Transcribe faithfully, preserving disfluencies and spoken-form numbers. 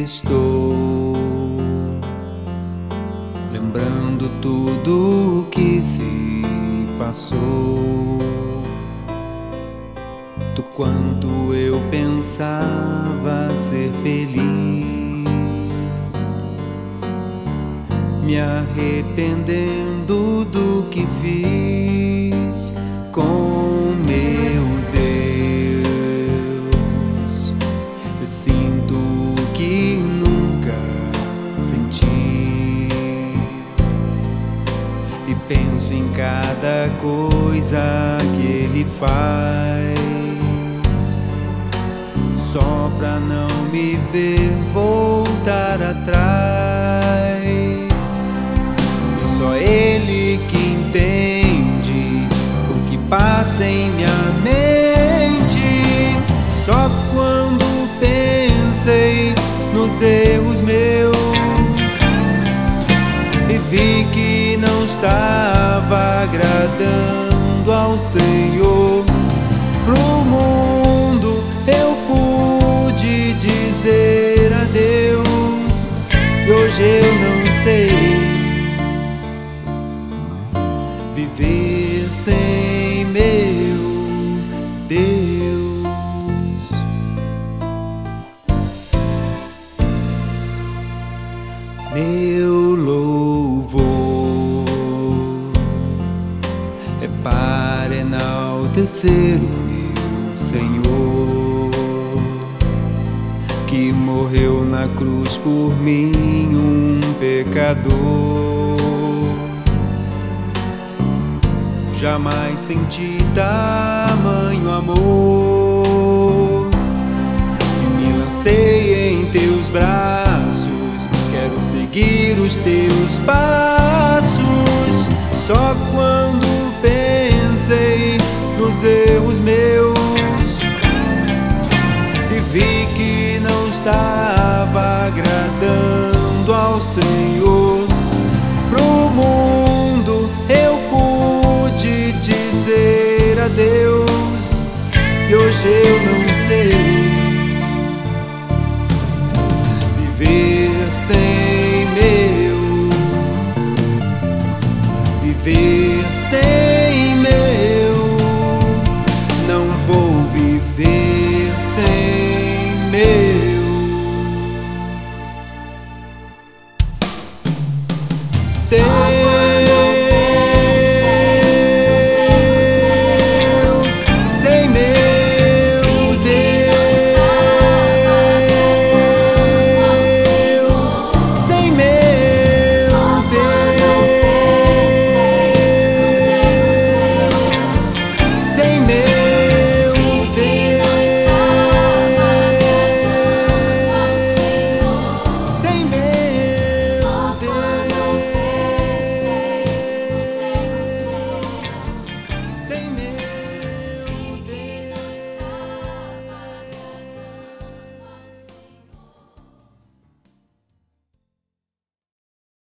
estou lembrando tudo que se passou, do quanto eu pensava ser feliz, me arrependendo do que fiz com meu Deus. Eu sinto o que nunca senti e penso em cada coisa que Ele faz, só pra não me ver voltar atrás. Só Ele que entende o que passa em minha mente. Só quando pensei nos erros meus e vi que não estava agradando ao Senhor, pro mundo eu pude dizer adeus. E hoje eu não sei viver sem meu Deus. Meu louvor é para enaltecer o meu Senhor, que morreu na cruz por mim, um pecador. Jamais senti tamanho amor e me lancei em teus braços. Quero seguir os teus passos. Só quando pensei nos erros meus e vi que não estava agradando ao Senhor, pro mundo eu pude dizer adeus. E hoje eu não sei viver sem